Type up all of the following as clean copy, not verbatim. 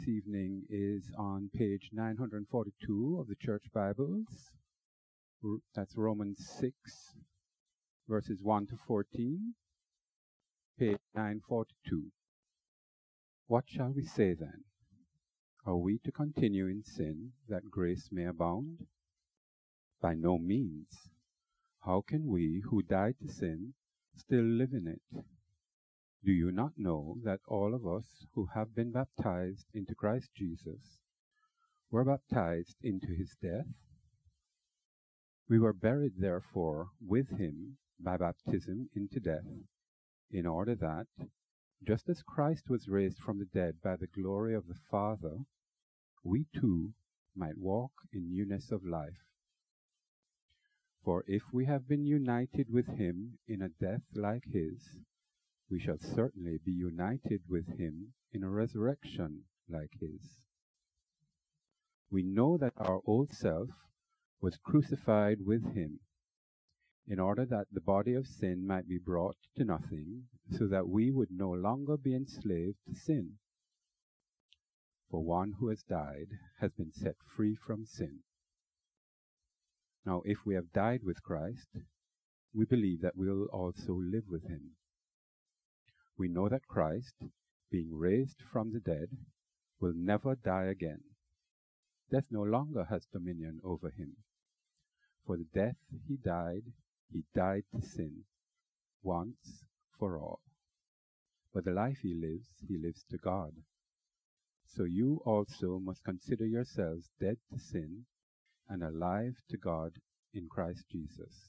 This evening is on page 942 of the Church Bibles. That's Romans 6, verses 1 to 14, page 942. What shall we say then? Are we to continue in sin that grace may abound? By no means. How can we who died to sin still live in it? Do you not know that all of us who have been baptized into Christ Jesus were baptized into his death? We were buried, therefore, with him by baptism into death, in order that, just as Christ was raised from the dead by the glory of the Father, we too might walk in newness of life. For if we have been united with him in a death like his, we shall certainly be united with him in a resurrection like his. We know that our old self was crucified with him, in order that the body of sin might be brought to nothing, so that we would no longer be enslaved to sin. For one who has died has been set free from sin. Now, if we have died with Christ, we believe that we will also live with him. We know that Christ, being raised from the dead, will never die again. Death no longer has dominion over him. For the death he died to sin, once for all. But the life he lives to God. So you also must consider yourselves dead to sin and alive to God in Christ Jesus.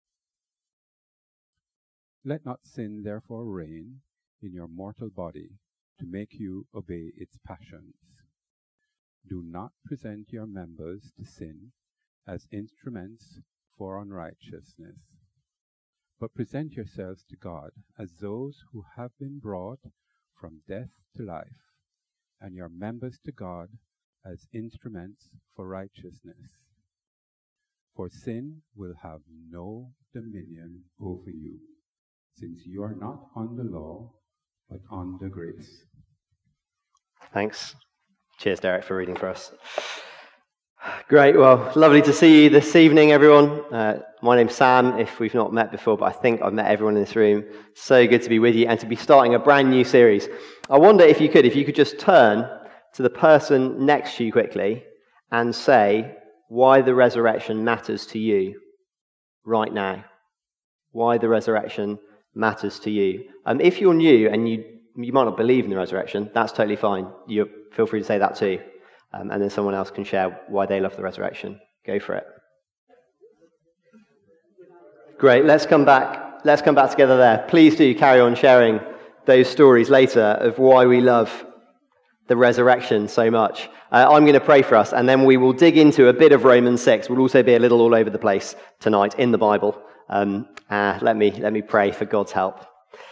Let not sin therefore reign in your mortal body to make you obey its passions. Do not present your members to sin as instruments for unrighteousness, but present yourselves to God as those who have been brought from death to life, and your members to God as instruments for righteousness. For sin will have no dominion over you, since you are not under law, but under grace. Thanks. Cheers, Derek, for reading for us. Great. Well, lovely to see you this evening, everyone. My name's Sam, if we've not met before, but I think I've met everyone in this room. So good to be with you and to be starting a brand new series. I wonder if you could just turn to the person next to you quickly and say why the resurrection matters to you right now. Why the resurrection matters to you. If you're new and you might not believe in the resurrection, that's totally fine. You feel free to say that too. And then someone else can share why they love the resurrection. Go for it. Great. Let's come back together there. Please do carry on sharing those stories later of why we love the resurrection so much. I'm going to pray for us, and then we will dig into a bit of Romans 6. We'll also be a little all over the place tonight in the Bible. Let me pray for God's help.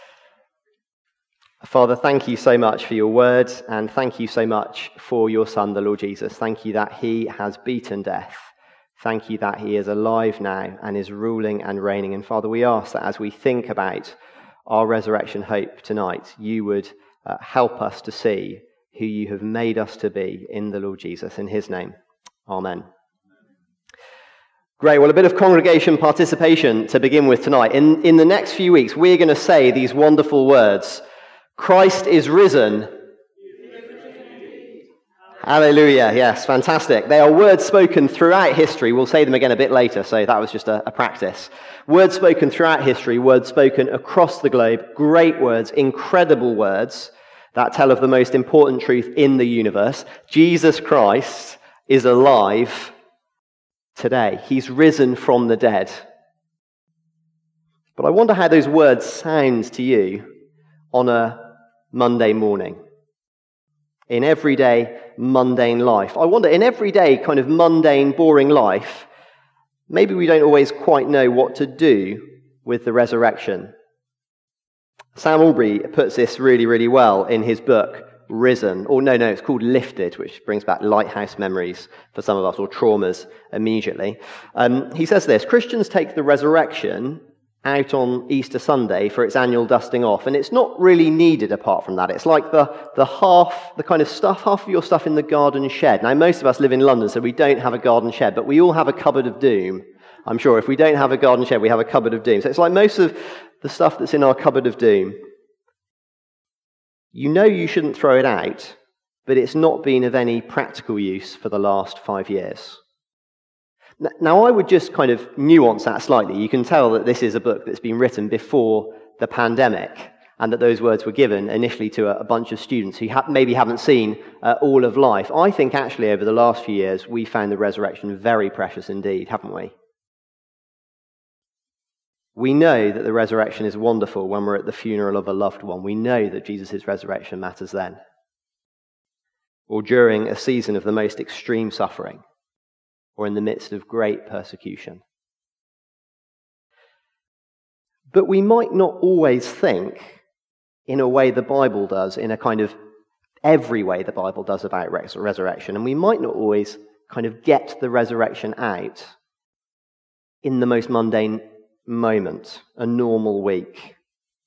Father, thank you so much for your word, and thank you so much for your Son, the Lord Jesus. Thank you that he has beaten death. Thank you that he is alive now and is ruling and reigning. And Father, we ask that as we think about our resurrection hope tonight, you would help us to see who you have made us to be in the Lord Jesus. In his name, amen. Great. Well, a bit of congregation participation to begin with tonight. In the next few weeks, we're going to say these wonderful words. Christ is risen. Hallelujah. Yes, fantastic. They are words spoken throughout history. We'll say them again a bit later, so that was just a practice. Words spoken throughout history, words spoken across the globe. Great words, incredible words that tell of the most important truth in the universe. Jesus Christ is alive today. He's risen from the dead. But I wonder how those words sound to you on a Monday morning. In everyday mundane life. I wonder, in everyday kind of mundane, boring life, maybe we don't always quite know what to do with the resurrection. Sam Albury puts this really, really well in his book, Risen. Or no, it's called Lifted, which brings back lighthouse memories for some of us, or traumas immediately. He says this: Christians take the resurrection out on Easter Sunday for its annual dusting off, and it's not really needed apart from that. It's like the kind of stuff, half of your stuff in the garden shed. Now, most of us live in London, so we don't have a garden shed, but we all have a cupboard of doom. I'm sure if we don't have a garden shed, we have a cupboard of doom. So it's like most of the stuff that's in our cupboard of doom. You know you shouldn't throw it out, but it's not been of any practical use for the last 5 years. Now, I would just kind of nuance that slightly. You can tell that this is a book that's been written before the pandemic, and that those words were given initially to a bunch of students who maybe haven't seen all of life. I think actually over the last few years, we found the resurrection very precious indeed, haven't we? We know that the resurrection is wonderful when we're at the funeral of a loved one. We know that Jesus' resurrection matters then. Or during a season of the most extreme suffering, or in the midst of great persecution. But we might not always think in a way the Bible does, in a kind of every way the Bible does about resurrection, and we might not always kind of get the resurrection out in the most mundane moment, a normal week.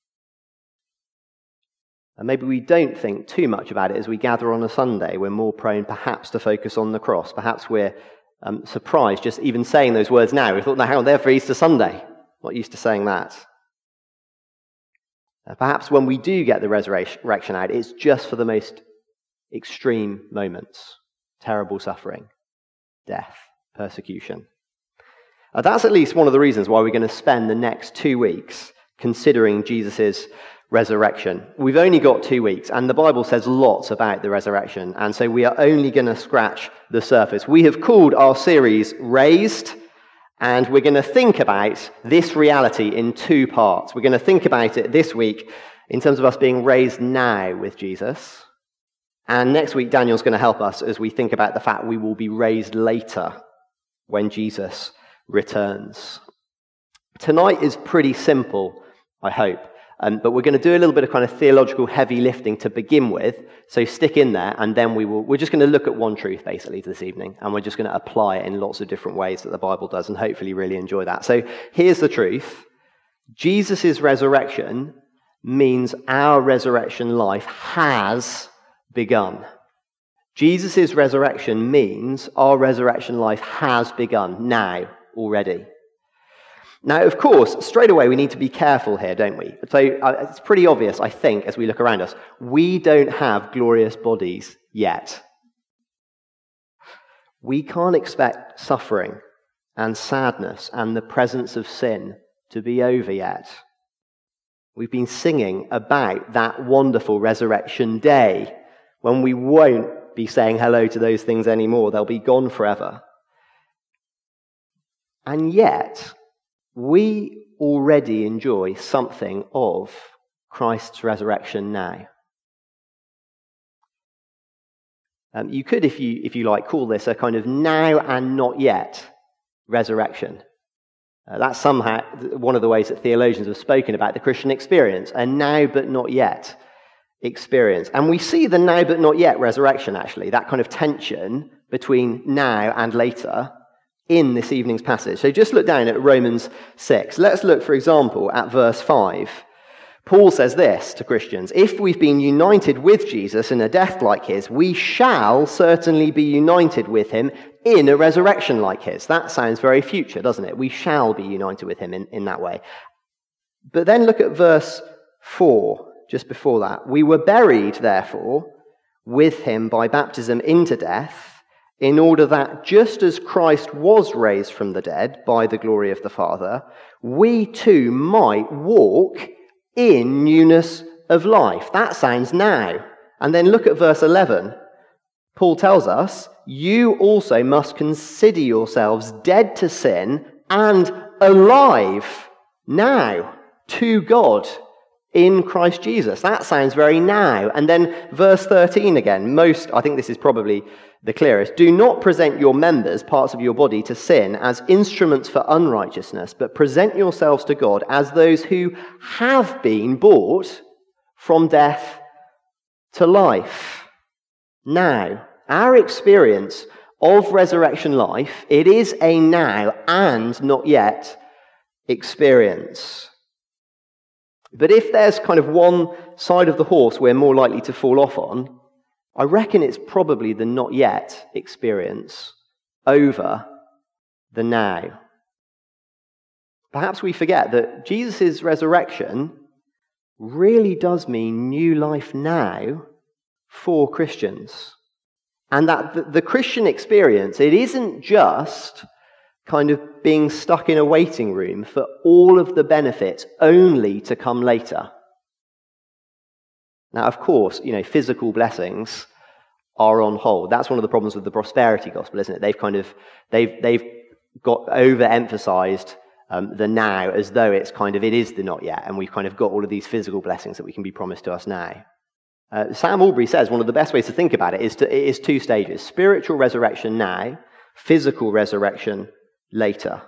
And maybe we don't think too much about it as we gather on a Sunday. We're more prone perhaps to focus on the cross. Perhaps we're surprised just even saying those words now. We thought, no, hang on, they're for Easter Sunday. Not used to saying that. Perhaps when we do get the resurrection out, it's just for the most extreme moments. Terrible suffering, death, persecution. That's at least one of the reasons why we're going to spend the next 2 weeks considering Jesus' resurrection. We've only got 2 weeks, and the Bible says lots about the resurrection, and so we are only going to scratch the surface. We have called our series Raised, and we're going to think about this reality in 2 parts. We're going to think about it this week in terms of us being raised now with Jesus, and next week Daniel's going to help us as we think about the fact we will be raised later when Jesus returns. Tonight is pretty simple, I hope. But we're going to do a little bit of kind of theological heavy lifting to begin with, so stick in there, and then we're just going to look at one truth basically this evening, and we're just going to apply it in lots of different ways that the Bible does, and hopefully really enjoy that. So here's the truth. Jesus' resurrection means our resurrection life has begun. Jesus' resurrection means our resurrection life has begun now, already. Now, of course, straight away we need to be careful here, don't we? So it's pretty obvious, I think, as we look around us. We don't have glorious bodies yet. We can't expect suffering and sadness and the presence of sin to be over yet. We've been singing about that wonderful resurrection day when we won't be saying hello to those things anymore. They'll be gone forever. And yet, we already enjoy something of Christ's resurrection now. You could, if you like, call this a kind of now and not yet resurrection. That's somehow one of the ways that theologians have spoken about the Christian experience, a now but not yet experience. And we see the now but not yet resurrection, actually, that kind of tension between now and later, in this evening's passage. So just look down at Romans 6. Let's look, for example, at verse 5. Paul says this to Christians: if we've been united with Jesus in a death like his, we shall certainly be united with him in a resurrection like his. That sounds very future, doesn't it? We shall be united with him in that way. But then look at verse 4, just before that. We were buried, therefore, with him by baptism into death, in order that just as Christ was raised from the dead by the glory of the Father, we too might walk in newness of life. That sounds now. And then look at verse 11. Paul tells us, you also must consider yourselves dead to sin and alive now to God in Christ Jesus. That sounds very now. And then verse 13 again, I think this is probably the clearest. Do not present your members, parts of your body, to sin as instruments for unrighteousness, but present yourselves to God as those who have been brought from death to life. Now, our experience of resurrection life, it is a now and not yet experience. But if there's kind of one side of the horse we're more likely to fall off on, I reckon it's probably the not yet experience over the now. Perhaps we forget that Jesus' resurrection really does mean new life now for Christians. And that the Christian experience, it isn't just kind of being stuck in a waiting room for all of the benefits only to come later. Now, of course, physical blessings are on hold. That's one of the problems with the prosperity gospel, isn't it? They've got overemphasized the now as though it is the not yet, and we've kind of got all of these physical blessings that we can be promised to us now. Sam Albury says one of the best ways to think about it is two stages: spiritual resurrection now, physical resurrection later.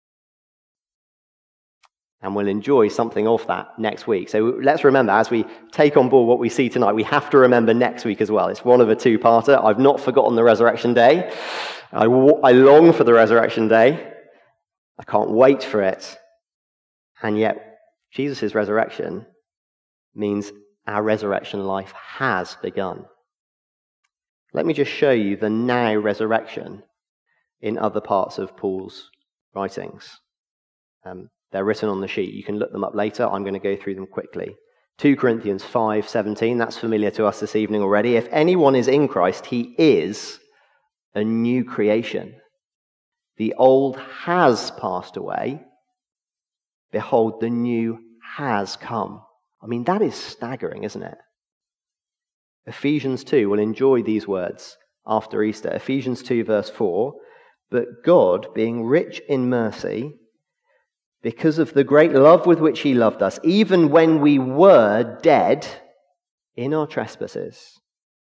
And we'll enjoy something of that next week. So let's remember, as we take on board what we see tonight, we have to remember next week as well. It's one of a two-parter. I've not forgotten the resurrection day. I long for the resurrection day. I can't wait for it. And yet, Jesus' resurrection means our resurrection life has begun. Let me just show you the now resurrection in other parts of Paul's writings. They're written on the sheet. You can look them up later. I'm going to go through them quickly. 2 Corinthians 5:17, that's familiar to us this evening already. If anyone is in Christ, he is a new creation. The old has passed away. Behold, the new has come. I mean, that is staggering, isn't it? Ephesians 2, we'll enjoy these words after Easter. Ephesians 2 verse 4, but God, being rich in mercy, because of the great love with which he loved us, even when we were dead in our trespasses,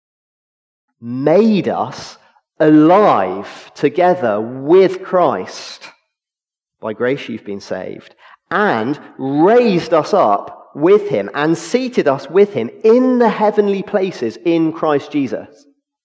made us alive together with Christ. By grace you've been saved, and raised us up with him and seated us with him in the heavenly places in Christ Jesus.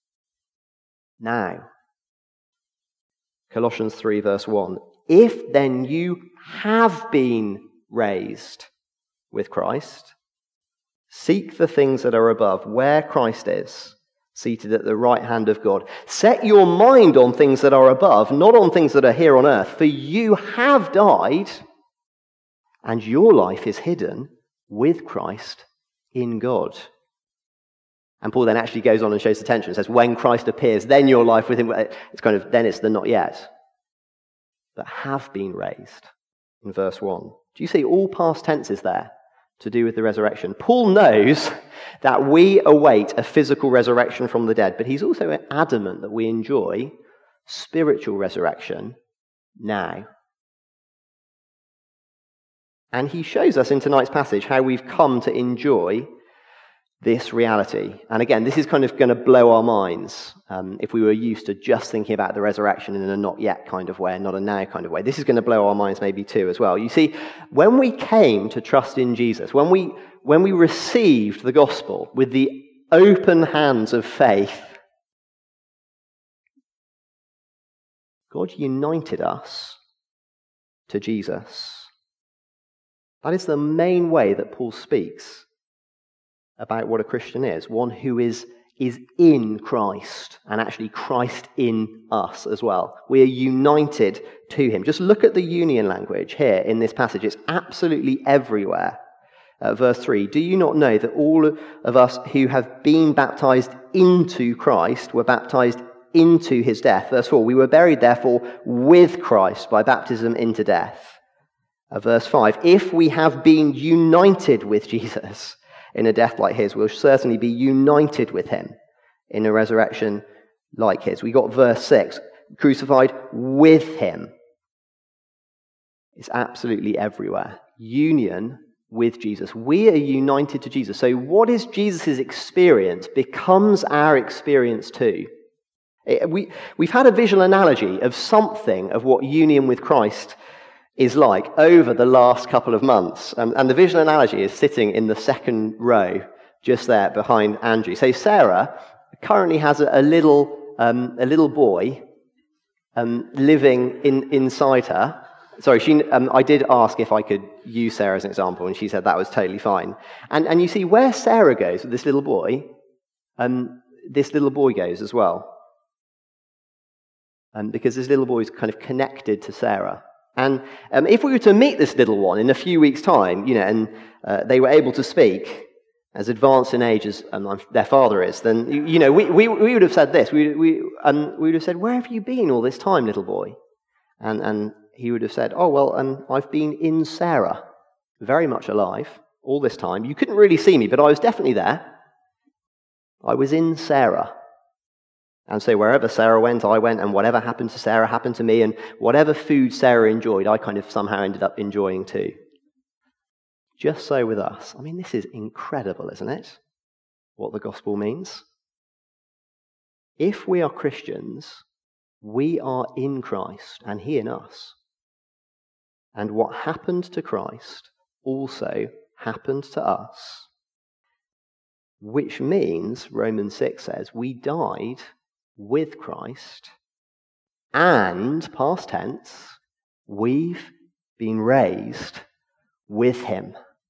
Now, Colossians 3 verse 1, if then you have been raised with Christ, seek the things that are above, where Christ is, seated at the right hand of God. Set your mind on things that are above, not on things that are here on earth, for you have died, and your life is hidden with Christ in God. And Paul then actually goes on and shows the tension. It says, when Christ appears, then your life with him, then it's the not yet, but have been raised in verse 1. Do you see all past tenses there to do with the resurrection? Paul knows that we await a physical resurrection from the dead, but he's also adamant that we enjoy spiritual resurrection now. And he shows us in tonight's passage how we've come to enjoy this reality. And again, this is kind of going to blow our minds if we were used to just thinking about the resurrection in a not yet kind of way and not a now kind of way. This is going to blow our minds maybe too as well. You see, when we came to trust in Jesus, when we received the gospel with the open hands of faith, God united us to Jesus. That is the main way that Paul speaks about what a Christian is, one who is in Christ, and actually Christ in us as well. We are united to him. Just look at the union language here in this passage. It's absolutely everywhere. Verse 3, do you not know that all of us who have been baptized into Christ were baptized into his death? Verse 4, we were buried therefore with Christ by baptism into death. Verse 5, if we have been united with Jesus in a death like his, we'll certainly be united with him in a resurrection like his. We got verse 6, crucified with him. It's absolutely everywhere. Union with Jesus. We are united to Jesus. So what is Jesus' experience becomes our experience too. We've had a visual analogy of something of what union with Christ is like over the last couple of months. And the visual analogy is sitting in the second row, just there behind Andrew. So Sarah currently has a little boy living inside her. Sorry, I did ask if I could use Sarah as an example, and she said that was totally fine. And you see, where Sarah goes with this little boy goes as well. Because this little boy is kind of connected to Sarah. And if we were to meet this little one in a few weeks' time, and they were able to speak as advanced in age as their father is, then we would have said this. We would have said, "Where have you been all this time, little boy?" And he would have said, "Oh well, I've been in Sarah, very much alive all this time. You couldn't really see me, but I was definitely there. I was in Sarah." And so wherever Sarah went, I went, and whatever happened to Sarah happened to me, and whatever food Sarah enjoyed, I kind of somehow ended up enjoying too. Just so with us. I mean, this is incredible, isn't it? What the gospel means. If we are Christians, we are in Christ, and he in us. And what happened to Christ also happened to us. Which means, Romans 6 says, we died with Christ, and, past tense, we've been raised with him.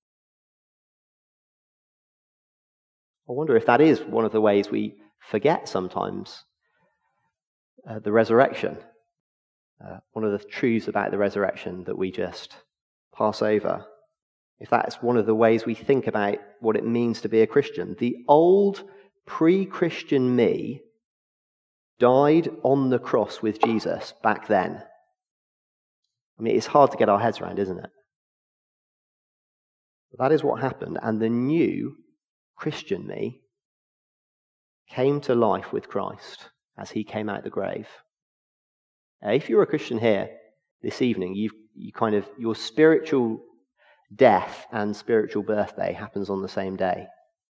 I wonder if that is one of the ways we forget sometimes the resurrection. One of the truths about the resurrection that we just pass over. If that's one of the ways we think about what it means to be a Christian. The old pre-Christian me died on the cross with Jesus back then. I mean, it's hard to get our heads around, isn't it? But that is what happened, and the new Christian me came to life with Christ as he came out of the grave. If you're a Christian here this evening, your spiritual death and spiritual birthday happens on the same day.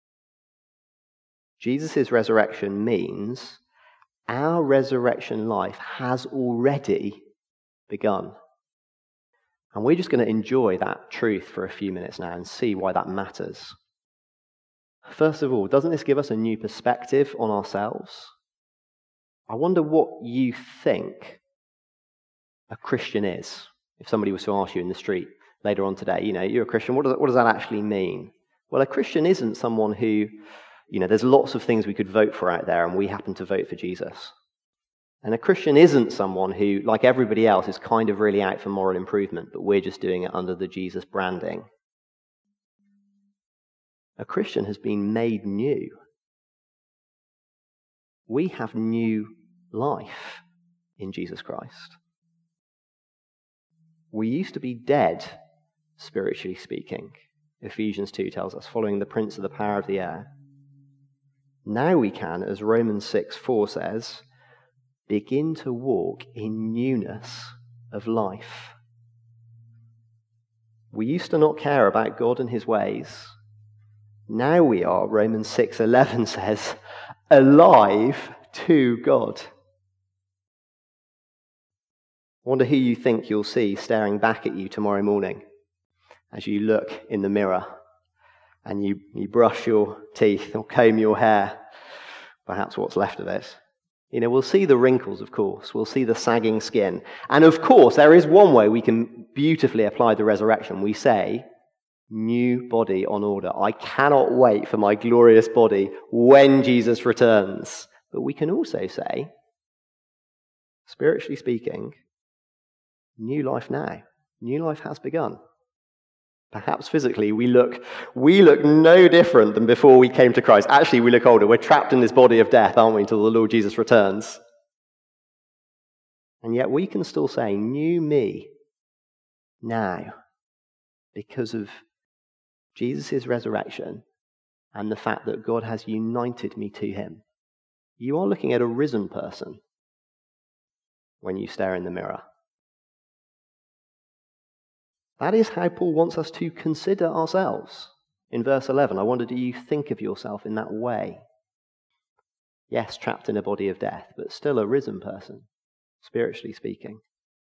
Jesus' resurrection means our resurrection life has already begun. And we're just going to enjoy that truth for a few minutes now and see why that matters. First of all, doesn't this give us a new perspective on ourselves? I wonder what you think a Christian is. If somebody was to ask you in the street later on today, you're a Christian, what does that actually mean? Well, a Christian isn't someone who, there's lots of things we could vote for out there, and we happen to vote for Jesus. And a Christian isn't someone who, like everybody else, is kind of really out for moral improvement, but we're just doing it under the Jesus branding. A Christian has been made new. We have new life in Jesus Christ. We used to be dead, spiritually speaking, Ephesians 2 tells us, following the prince of the power of the air. Now we can, as Romans 6:4 says, begin to walk in newness of life. We used to not care about God and his ways. Now we are, Romans 6:11 says, alive to God. I wonder who you think you'll see staring back at you tomorrow morning as you look in the mirror and you brush your teeth or comb your hair, perhaps what's left of it. We'll see the wrinkles, of course. We'll see the sagging skin. And of course, there is one way we can beautifully apply the resurrection. We say, new body on order. I cannot wait for my glorious body when Jesus returns. But we can also say, spiritually speaking, new life now. New life has begun. Perhaps physically we look no different than before we came to Christ. Actually, we look older. We're trapped in this body of death, aren't we, until the Lord Jesus returns. And yet we can still say, new me now, because of Jesus' resurrection and the fact that God has united me to him. You are looking at a risen person when you stare in the mirror. That is how Paul wants us to consider ourselves. In verse 11, I wonder, do you think of yourself in that way? Yes, trapped in a body of death, but still a risen person, spiritually speaking.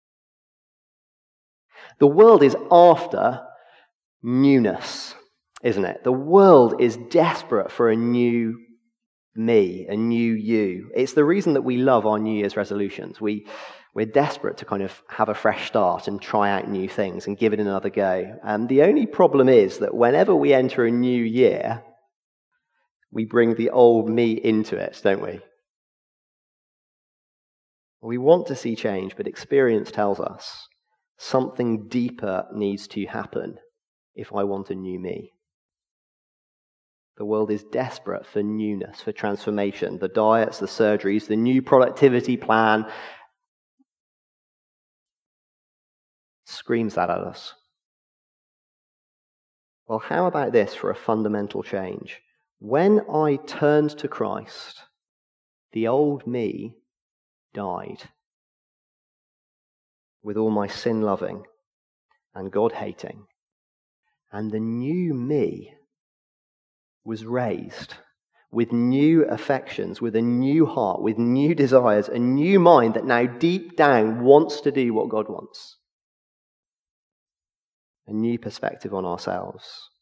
The world is after newness, isn't it? The world is desperate for a new me, a new you. It's the reason that we love our New Year's resolutions. We're desperate to kind of have a fresh start and try out new things and give it another go. And the only problem is that whenever we enter a new year, we bring the old me into it, don't we? We want to see change, but experience tells us something deeper needs to happen if I want a new me. The world is desperate for newness, for transformation. The diets, the surgeries, the new productivity plan screams that at us. Well, how about this for a fundamental change? When I turned to Christ, the old me died. With all my sin-loving and God-hating. And the new me was raised with new affections, with a new heart, with new desires, a new mind that now deep down wants to do what God wants. A new perspective on ourselves.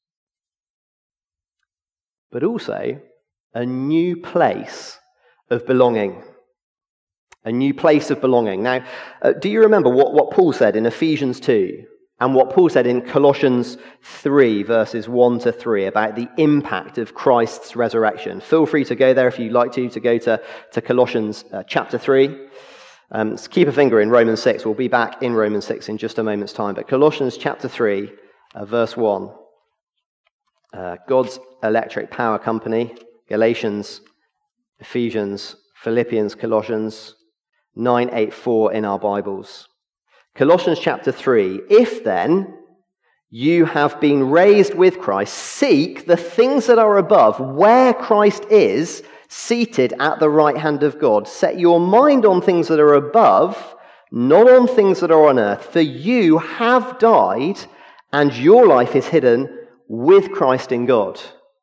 But also a new place of belonging. A new place of belonging. Now, do you remember what Paul said in Ephesians 2 and what Paul said in Colossians 3, verses 1 to 3 about the impact of Christ's resurrection? Feel free to go there if you'd like to go to Colossians chapter 3. Keep a finger in Romans 6. We'll be back in Romans 6 in just a moment's time. But Colossians chapter 3, verse 1. God's electric power company. Galatians, Ephesians, Philippians, Colossians. 984 in our Bibles. Colossians chapter 3. If then you have been raised with Christ, seek the things that are above, where Christ is, seated at the right hand of God. Set your mind on things that are above, not on things that are on earth. For you have died, and your life is hidden with Christ in God.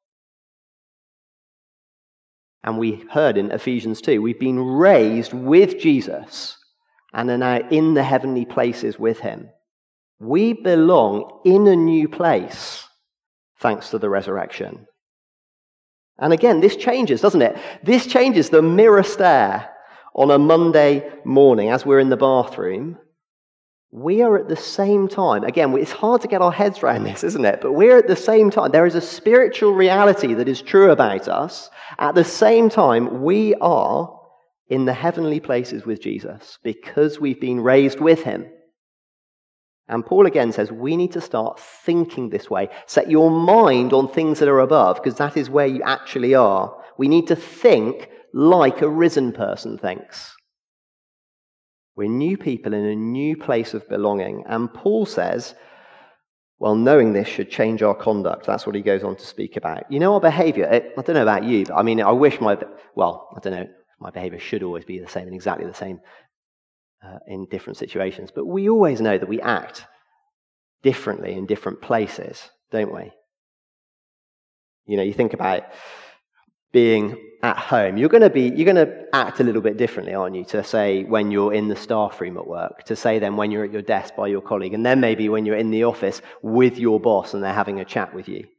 And we heard in Ephesians 2, we've been raised with Jesus and are now in the heavenly places with him. We belong in a new place thanks to the resurrection. And again, this changes, doesn't it? This changes the mirror stare on a Monday morning as we're in the bathroom. We are at the same time, again, it's hard to get our heads around this, isn't it? But we're at the same time. There is a spiritual reality that is true about us. At the same time, we are in the heavenly places with Jesus because we've been raised with him. And Paul again says we need to start thinking this way. Set your mind on things that are above, because that is where you actually are. We need to think like a risen person thinks. We're new people in a new place of belonging. And Paul says, well, knowing this should change our conduct. That's what he goes on to speak about. You know, our behavior, I don't know about you, but I mean, I wish my behavior should always be the same and exactly the same in different situations. But we always know that we act differently in different places, don't we? You know, you think about being at home. You're going to act a little bit differently, aren't you? To say when you're in the staff room at work, to say then when you're at your desk by your colleague, and then maybe when you're in the office with your boss and they're having a chat with you.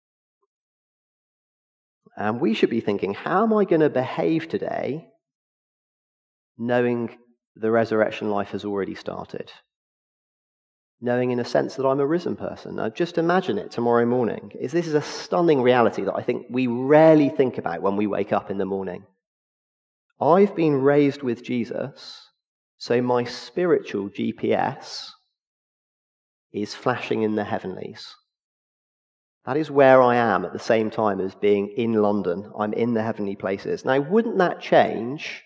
And we should be thinking, how am I going to behave today knowing the resurrection life has already started? Knowing in a sense that I'm a risen person. Now, just imagine it tomorrow morning. This is a stunning reality that I think we rarely think about when we wake up in the morning. I've been raised with Jesus, so my spiritual GPS is flashing in the heavenlies. That is where I am at the same time as being in London. I'm in the heavenly places. Now, wouldn't that change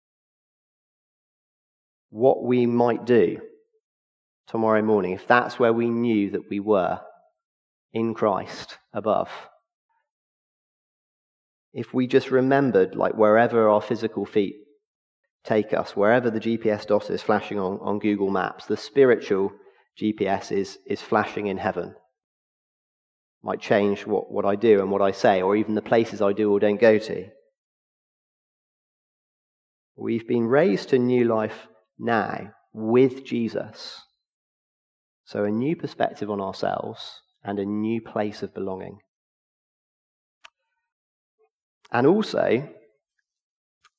what we might do tomorrow morning if that's where we knew that we were in Christ above? If we just remembered, like wherever our physical feet take us, wherever the GPS dot is flashing on Google Maps, the spiritual GPS is flashing in heaven. Might change what I do and what I say, or even the places I do or don't go to. We've been raised to new life now with Jesus. So a new perspective on ourselves and a new place of belonging. And also,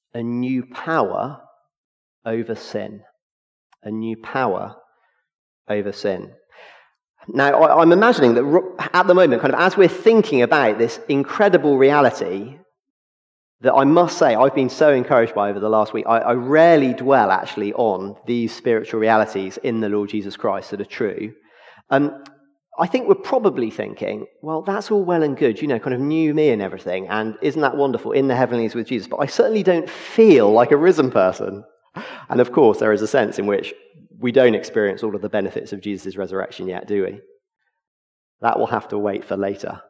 a new power over sin. A new power over sin. Now, I'm imagining that at the moment, kind of as we're thinking about this incredible reality, that I must say I've been so encouraged by over the last week. I rarely dwell actually on these spiritual realities in the Lord Jesus Christ that are true. I think we're probably thinking, well, that's all well and good, kind of new me and everything, and isn't that wonderful, in the heavenlies with Jesus? But I certainly don't feel like a risen person. And of course, there is a sense in which we don't experience all of the benefits of Jesus' resurrection yet, do we? That will have to wait for later.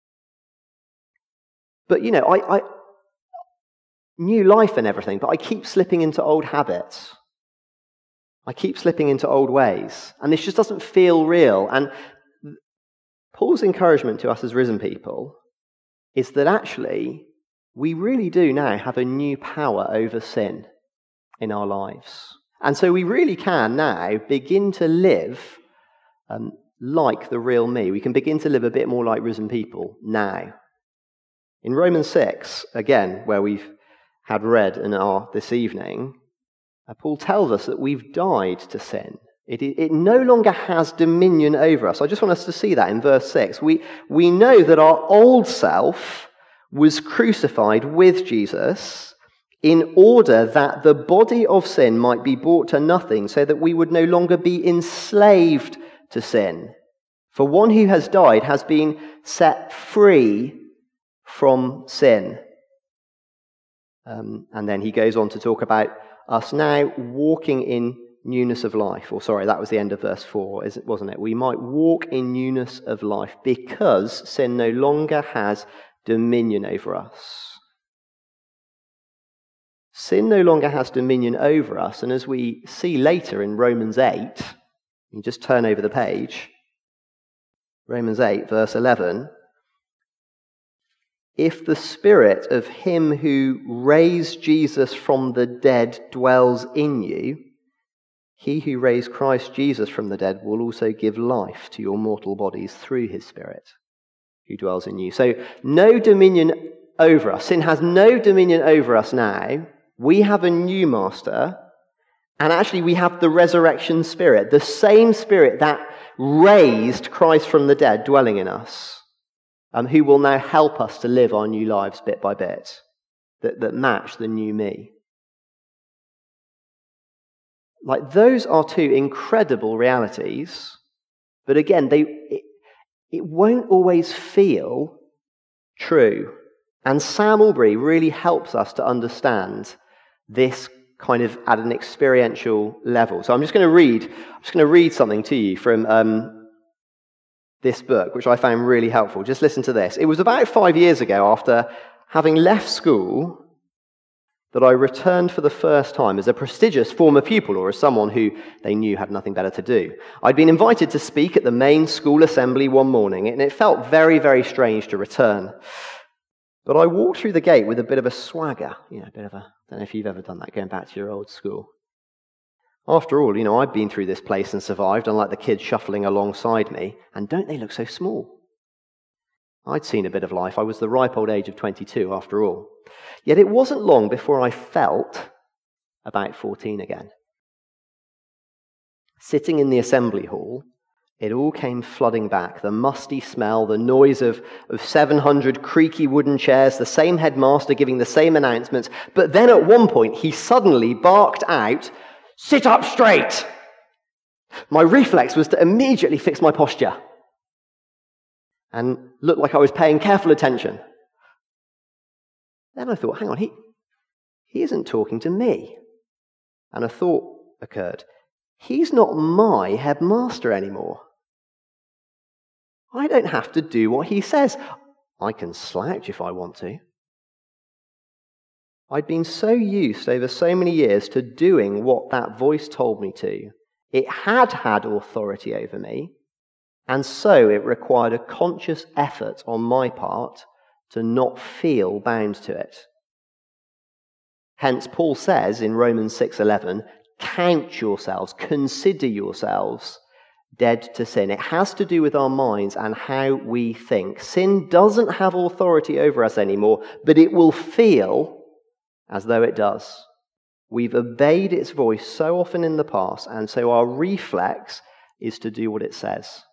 But, I new life and everything, but I keep slipping into old habits. I keep slipping into old ways. And this just doesn't feel real. And Paul's encouragement to us as risen people is that actually we really do now have a new power over sin in our lives. And so we really can now begin to live like the real me. We can begin to live a bit more like risen people now. In Romans 6, again, where we've had read in this evening, Paul tells us that we've died to sin. It no longer has dominion over us. I just want us to see that in verse 6. We know that our old self was crucified with Jesus in order that the body of sin might be brought to nothing, so that we would no longer be enslaved to sin. For one who has died has been set free from sin. And then he goes on to talk about us now walking in newness of life. Or sorry, that was the end of verse 4, wasn't it? We might walk in newness of life because sin no longer has dominion over us. Sin no longer has dominion over us, and as we see later in Romans 8, you just turn over the page, Romans 8, verse 11, if the spirit of him who raised Jesus from the dead dwells in you, he who raised Christ Jesus from the dead will also give life to your mortal bodies through his spirit who dwells in you. So no dominion over us. Sin has no dominion over us now. We have a new master, and actually we have the resurrection spirit, the same spirit that raised Christ from the dead dwelling in us, who will now help us to live our new lives bit by bit, that match the new me. Like, those are two incredible realities, but again, it won't always feel true. And Sam Albury really helps us to understand this kind of at an experiential level. So I'm just going to read something to you from this book, which I found really helpful. Just listen to this. It was about 5 years ago, after having left school, that I returned for the first time as a prestigious former pupil, or as someone who they knew had nothing better to do. I'd been invited to speak at the main school assembly one morning, and it felt very, very strange to return. But I walked through the gate with a bit of a swagger, a bit of a, I don't know if you've ever done that, going back to your old school. After all, I'd been through this place and survived, unlike the kids shuffling alongside me, and don't they look so small? I'd seen a bit of life. I was the ripe old age of 22, after all. Yet it wasn't long before I felt about 14 again. Sitting in the assembly hall, it all came flooding back. The musty smell, the noise of 700 creaky wooden chairs, the same headmaster giving the same announcements. But then at one point, he suddenly barked out, "Sit up straight!" My reflex was to immediately fix my posture and look like I was paying careful attention. Then I thought, hang on, he isn't talking to me. And a thought occurred. He's not my headmaster anymore. I don't have to do what he says. I can slouch if I want to. I'd been so used over so many years to doing what that voice told me to. It had authority over me, and so it required a conscious effort on my part to not feel bound to it. Hence, Paul says in Romans 6:11, count yourselves, consider yourselves dead to sin. It has to do with our minds and how we think. Sin doesn't have authority over us anymore, but it will feel as though it does. We've obeyed its voice so often in the past, and so our reflex is to do what it says.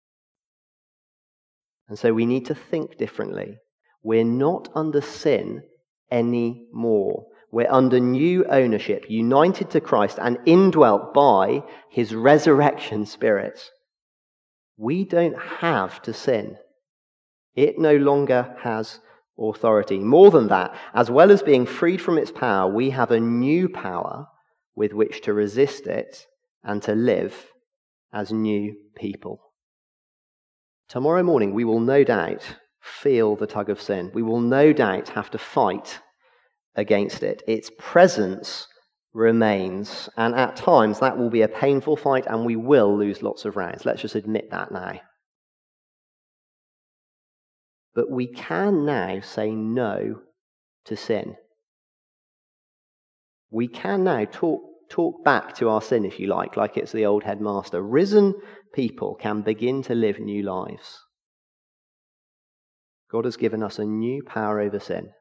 And so we need to think differently. We're not under sin anymore. We're under new ownership, united to Christ and indwelt by his resurrection spirit. We don't have to sin. It no longer has authority. More than that, as well as being freed from its power, we have a new power with which to resist it and to live as new people. Tomorrow morning, we will no doubt feel the tug of sin. We will no doubt have to fight against it. Its presence remains, and at times that will be a painful fight, and we will lose lots of rounds. Let's just admit that now. But we can now say no to sin. We can now talk back to our sin, if you like it's the old headmaster. Risen people can begin to live new lives. God has given us a new power over sin.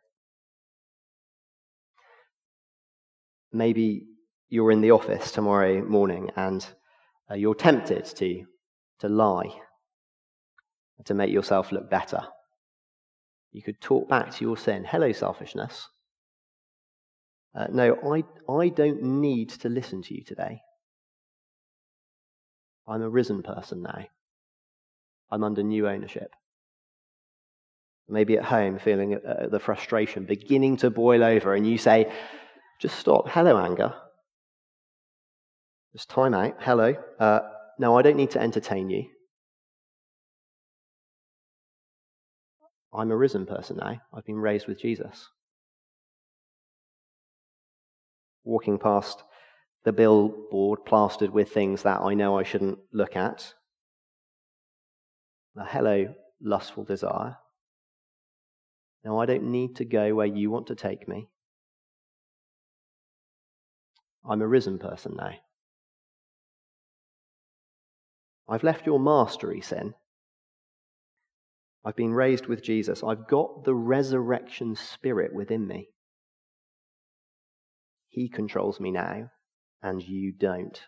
Maybe you're in the office tomorrow morning and you're tempted to lie, to make yourself look better. You could talk back to your sin. Hello, selfishness. No, I don't need to listen to you today. I'm a risen person now. I'm under new ownership. Maybe at home feeling the frustration beginning to boil over, and you say, just stop. Hello, anger. Just time out. Hello. No, I don't need to entertain you. I'm a risen person now. I've been raised with Jesus. Walking past the billboard plastered with things that I know I shouldn't look at. Hello, lustful desire. No, I don't need to go where you want to take me. I'm a risen person now. I've left your mastery, sin. I've been raised with Jesus. I've got the resurrection spirit within me. He controls me now, and you don't.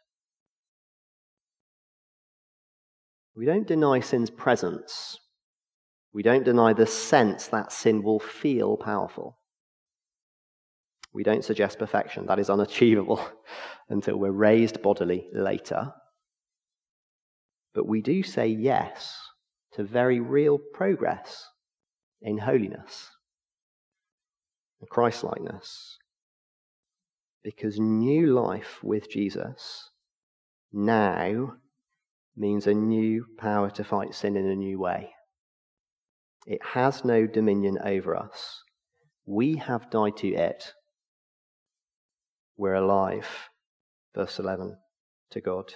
We don't deny sin's presence. We don't deny the sense that sin will feel powerful. We don't suggest perfection. That is unachievable until we're raised bodily later. But we do say yes to very real progress in holiness and Christ-likeness. Because new life with Jesus now means a new power to fight sin in a new way. It has no dominion over us. We have died to it. We're alive, verse 11, to God.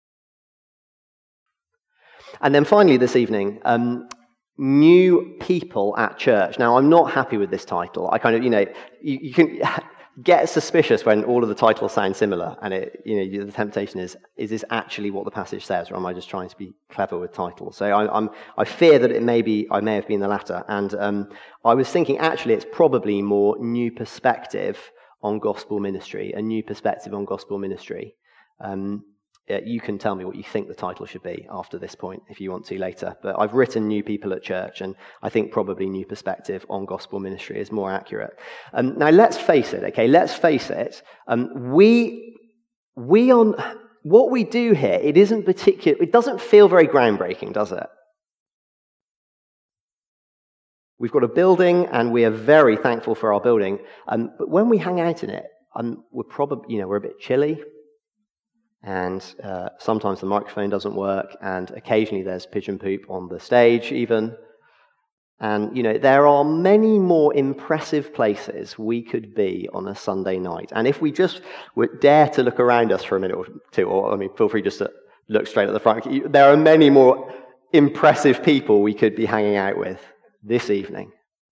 And then finally this evening, new people at church. Now, I'm not happy with this title. I kind of, you can get suspicious when all of the titles sound similar, and the temptation is this actually what the passage says, or am I just trying to be clever with titles? So I fear that I may have been the latter, and I was thinking actually it's probably more new perspective on gospel ministry, a new perspective on gospel ministry. You can tell me what you think the title should be after this point, if you want to later. But I've written New People at Church, and I think probably New Perspective on Gospel Ministry is more accurate. Now, let's face it, okay? Let's face it. What we do here, it doesn't feel very groundbreaking, does it? We've got a building, and we are very thankful for our building. But when we hang out in it, we're a bit chilly. And sometimes the microphone doesn't work, and occasionally there's pigeon poop on the stage even. And, there are many more impressive places we could be on a Sunday night. And if we just would dare to look around us for a minute or two, feel free just to look straight at the front. There are many more impressive people we could be hanging out with this evening.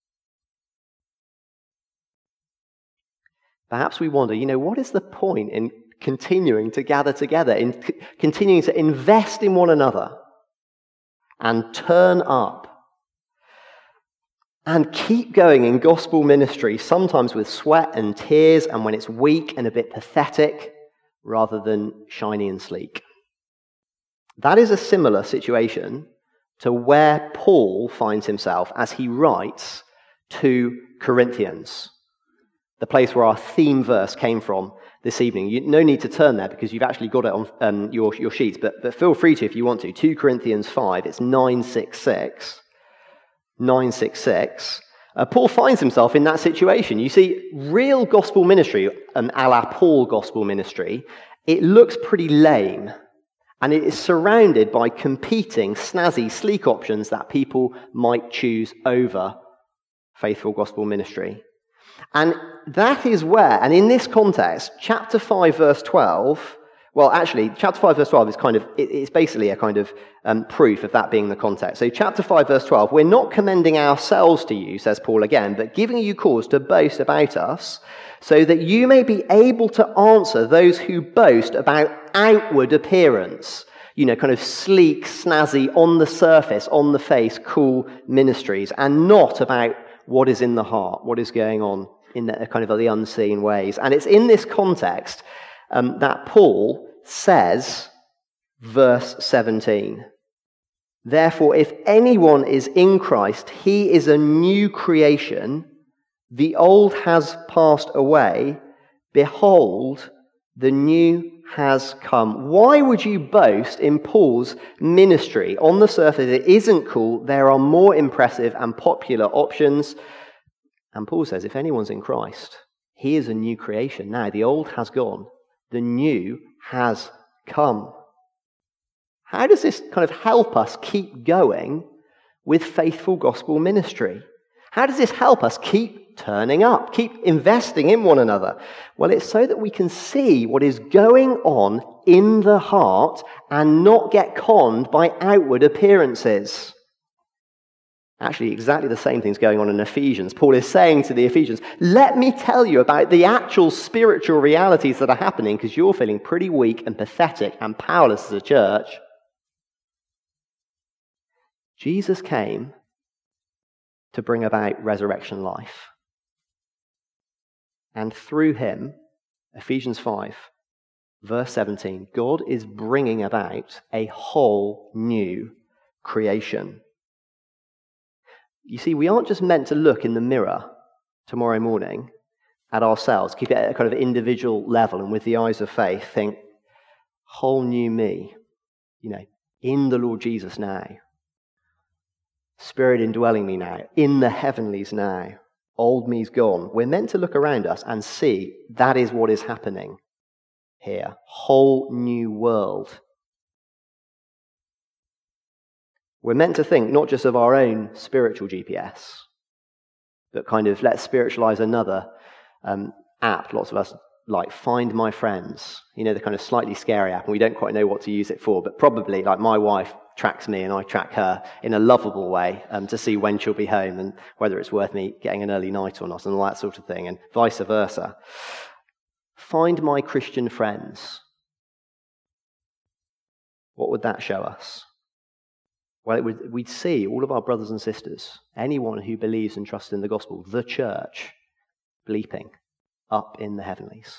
Perhaps we wonder, what is the point in continuing to gather together, in continuing to invest in one another and turn up? And keep going in gospel ministry, sometimes with sweat and tears, and when it's weak and a bit pathetic, rather than shiny and sleek. That is a similar situation to where Paul finds himself as he writes to Corinthians, the place where our theme verse came from this evening. No need to turn there because you've actually got it on your sheets, but feel free to if you want to. 2 Corinthians 5, it's 966. 966. Paul finds himself in that situation. You see, real gospel ministry, a la Paul gospel ministry, it looks pretty lame. And it is surrounded by competing, snazzy, sleek options that people might choose over faithful gospel ministry. And that is where, and in this context, chapter 5, verse 12, well, actually, chapter 5, verse 12 is it's basically a kind of proof of that being the context. So chapter 5, verse 12, we're not commending ourselves to you, says Paul again, but giving you cause to boast about us, so that you may be able to answer those who boast about outward appearance. You know, kind of sleek, snazzy, on the surface, on the face, cool ministries, and not about what is in the heart, what is going on in the kind of the unseen ways. And it's in this context that Paul says, verse 17, therefore, if anyone is in Christ, he is a new creation. The old has passed away. Behold, the new has come. Why would you boast in Paul's ministry? On the surface, it isn't cool. There are more impressive and popular options. And Paul says, if anyone's in Christ, he is a new creation. Now, the old has gone. The new has come. How does this kind of help us keep going with faithful gospel ministry? How does this help us keep turning up, keep investing in one another? Well, it's so that we can see what is going on in the heart and not get conned by outward appearances. Actually, exactly the same thing's going on in Ephesians. Paul is saying to the Ephesians, let me tell you about the actual spiritual realities that are happening because you're feeling pretty weak and pathetic and powerless as a church. Jesus came to bring about resurrection life. And through him, Ephesians 5, verse 17, God is bringing about a whole new creation. You see, we aren't just meant to look in the mirror tomorrow morning at ourselves, keep it at a kind of individual level, and with the eyes of faith think, whole new me, in the Lord Jesus now. Spirit indwelling me now, in the heavenlies now. Old me's gone. We're meant to look around us and see that is what is happening here. Whole new world. We're meant to think not just of our own spiritual GPS, but kind of let's spiritualize another app. Lots of us like Find My Friends, the kind of slightly scary app, and we don't quite know what to use it for, but probably like my wife tracks me and I track her in a lovable way to see when she'll be home and whether it's worth me getting an early night or not and all that sort of thing, and vice versa. Find My Christian Friends. What would that show us? Well, we'd see all of our brothers and sisters, anyone who believes and trusts in the gospel, the church, bleeping up in the heavenlies.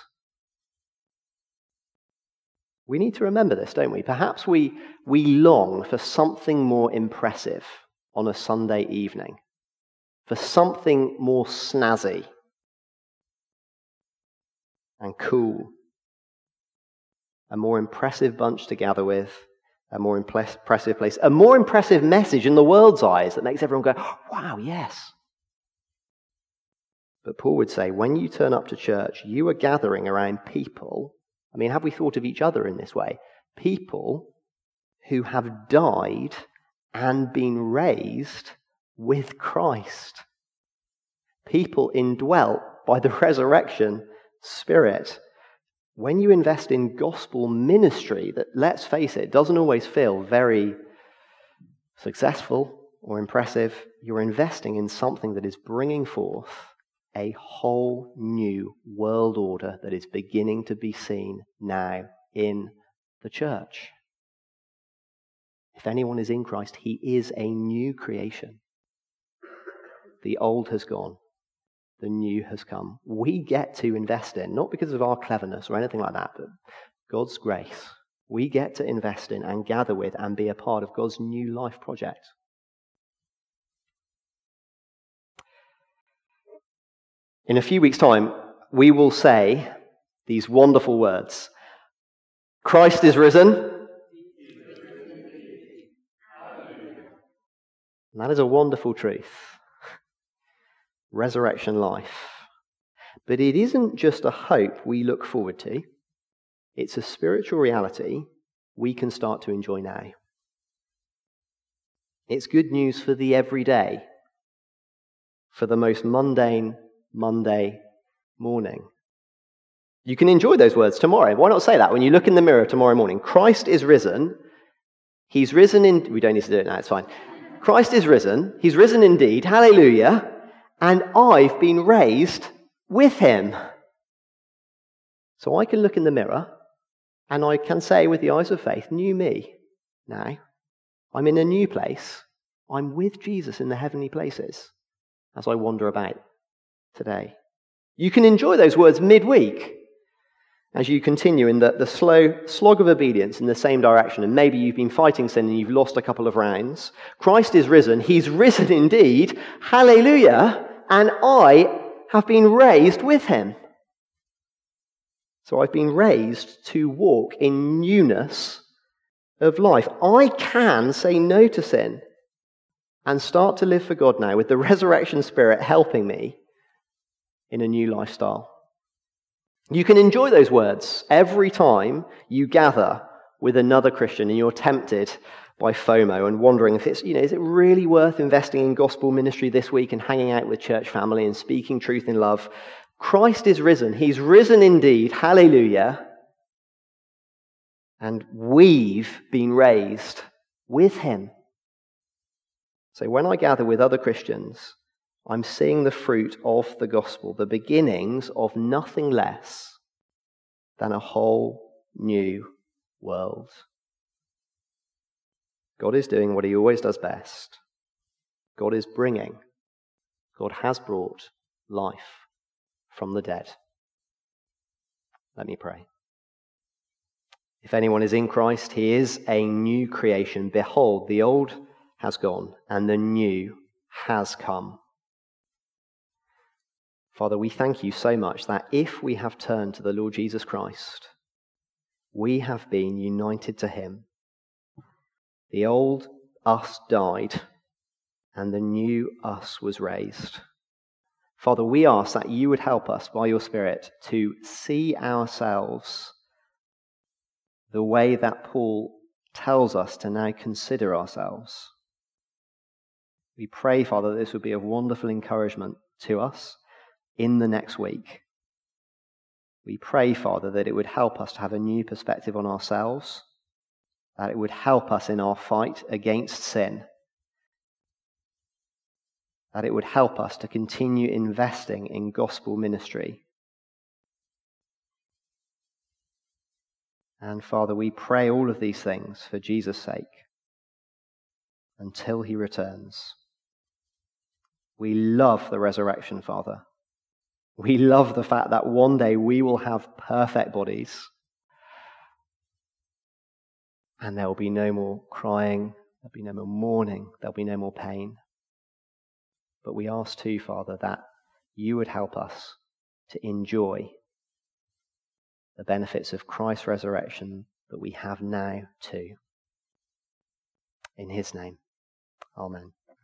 We need to remember this, don't we? Perhaps we long for something more impressive on a Sunday evening, for something more snazzy and cool, a more impressive bunch to gather with, a more impressive place, a more impressive message in the world's eyes that makes everyone go, oh, wow, yes. But Paul would say, when you turn up to church, you are gathering around people. I mean, have we thought of each other in this way? People who have died and been raised with Christ. People indwelt by the resurrection Spirit. When you invest in gospel ministry that, let's face it, doesn't always feel very successful or impressive, you're investing in something that is bringing forth a whole new world order that is beginning to be seen now in the church. If anyone is in Christ, he is a new creation. The old has gone. The new has come. We get to invest in, not because of our cleverness or anything like that, but God's grace. We get to invest in and gather with and be a part of God's new life project. In a few weeks' time, we will say these wonderful words. Christ is risen. And that is a wonderful truth. Resurrection life. But it isn't just a hope we look forward to. It's a spiritual reality we can start to enjoy now. It's good news for the everyday, for the most mundane Monday morning. You can enjoy those words tomorrow. Why not say that when you look in the mirror tomorrow morning? Christ is risen. He's risen in... We don't need to do it now, it's fine. Christ is risen. He's risen indeed. Hallelujah. And I've been raised with him. So I can look in the mirror and I can say with the eyes of faith, new me now. I'm in a new place. I'm with Jesus in the heavenly places as I wander about today. You can enjoy those words midweek as you continue in the slow slog of obedience in the same direction. And maybe you've been fighting sin and you've lost a couple of rounds. Christ is risen. He's risen indeed. Hallelujah. And I have been raised with him. So I've been raised to walk in newness of life. I can say no to sin and start to live for God now with the resurrection spirit helping me in a new lifestyle. You can enjoy those words every time you gather with another Christian and you're tempted by FOMO and wondering if it's, is it really worth investing in gospel ministry this week and hanging out with church family and speaking truth in love? Christ is risen. He's risen indeed. Hallelujah. And we've been raised with him. So when I gather with other Christians, I'm seeing the fruit of the gospel, the beginnings of nothing less than a whole new world. God is doing what he always does best. God is bringing, God has brought life from the dead. Let me pray. If anyone is in Christ, he is a new creation. Behold, the old has gone and the new has come. Father, we thank you so much that if we have turned to the Lord Jesus Christ, we have been united to him. The old us died and the new us was raised. Father, we ask that you would help us by your Spirit to see ourselves the way that Paul tells us to now consider ourselves. We pray, Father, that this would be a wonderful encouragement to us in the next week. We pray, Father, that it would help us to have a new perspective on ourselves, that it would help us in our fight against sin, that it would help us to continue investing in gospel ministry. And Father, we pray all of these things for Jesus' sake until he returns. We love the resurrection, Father. We love the fact that one day we will have perfect bodies and there will be no more crying, there'll be no more mourning, there'll be no more pain. But we ask too, Father, that you would help us to enjoy the benefits of Christ's resurrection that we have now too. In his name, amen.